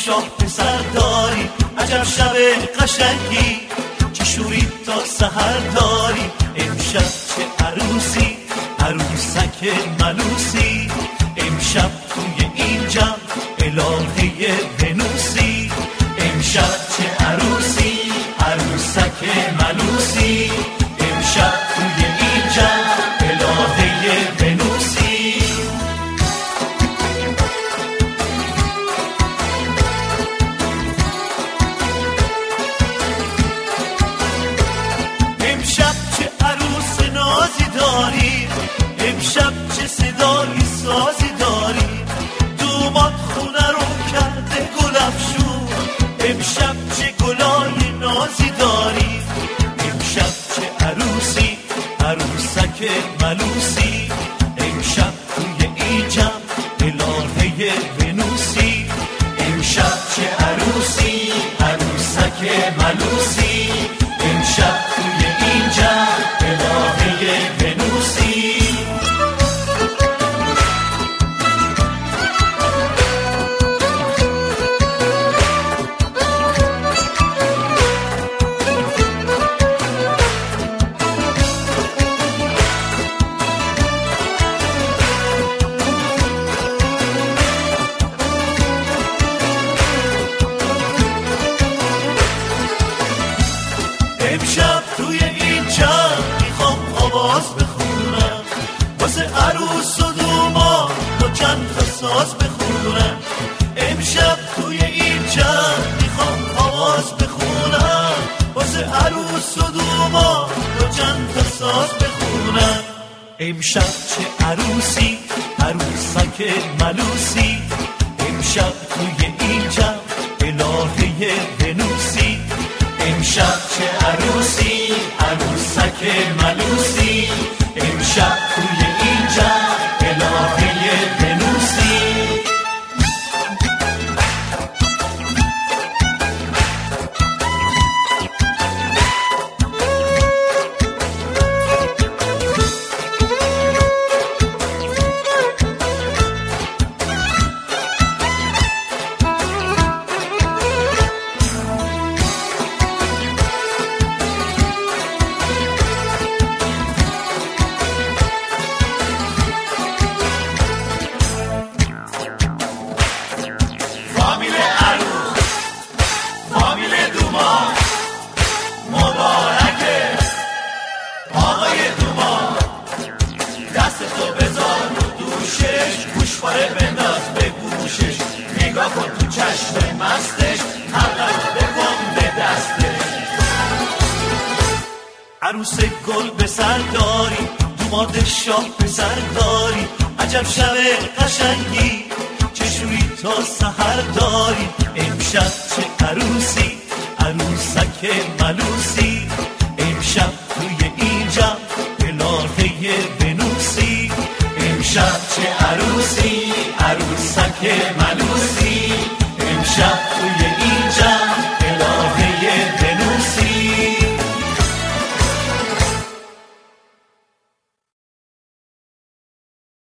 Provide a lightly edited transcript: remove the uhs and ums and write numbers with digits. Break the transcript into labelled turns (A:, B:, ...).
A: شاه پسر داری، عجب شب قشنگی، چه شوری تا سحر داری. امشب چه عروسی، عروسک ملوسی، امشب توی این جمع الهه ونوسی. امشب چه عروسی، عروسک ملوسی، امشب توی این جمع الهه ونوسی. امشب چه عروس نازی داری، امشب چه صدای سازی داری. دومات خونه رو کرده گل افشون، امشب چه گلای نازی داری. امشب چه عروسی، عروسک ملوسی، امشب توی این جمع الهه ونوسی. امشب چه عروسی، عروسک ملوسی، امشب توی این جمع الهه ونوسی. امشب توی این جمع میخوام آواز بخونم، واسه عروس و دوما با چند تا ساز بخونم. امشب توی این جمع میخوام آواز بخونم، واسه عروس و دوما با چند تا ساز بخونم. امشب چه عروسی، عروسک ملوسی، امشب توی این جمع الهه ونوسی. امشب چه عروسی، عروسک ملوسی، امشب توی این جمع الهه ونوسی. عروس گل به سر داری، دوماد شاه به سر داری، عجب شب قشنگی، چه شوری تا سحر داری. امشب چه عروسی، عروسک ملوسی، امشب توی این جمع الهه ونوسی. امشب چه عروسی، عروسک ملوسی، امشب توی